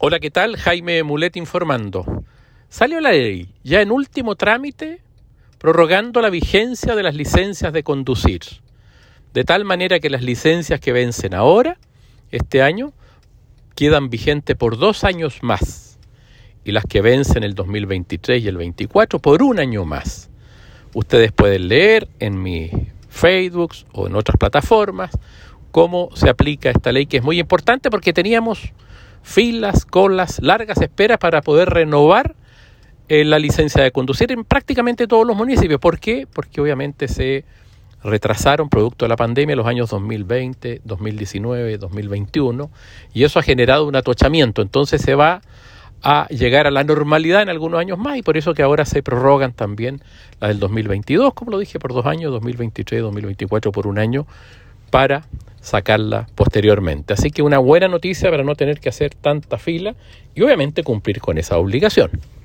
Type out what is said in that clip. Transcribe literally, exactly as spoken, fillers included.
Hola, ¿qué tal? Jaime Mulet informando. Salió la ley, ya en último trámite, prorrogando la vigencia de las licencias de conducir, de tal manera que las licencias que vencen ahora, este año, quedan vigentes por dos años más, y las que vencen el dos mil veintitrés y el veinticuatro por un año más. Ustedes pueden leer en mi Facebook o en otras plataformas cómo se aplica esta ley, que es muy importante porque teníamos filas, colas, largas esperas para poder renovar eh, la licencia de conducir en prácticamente todos los municipios. ¿Por qué? Porque obviamente se retrasaron producto de la pandemia los años dos mil veinte, dos mil diecinueve, dos mil veintiuno, y eso ha generado un atochamiento. Entonces se va a llegar a la normalidad en algunos años más, y por eso que ahora se prorrogan también las del dos mil veintidós, como lo dije, por dos años, dos mil veintitrés, dos mil veinticuatro por un año, para sacarla posteriormente. Así que una buena noticia para no tener que hacer tanta fila y obviamente cumplir con esa obligación.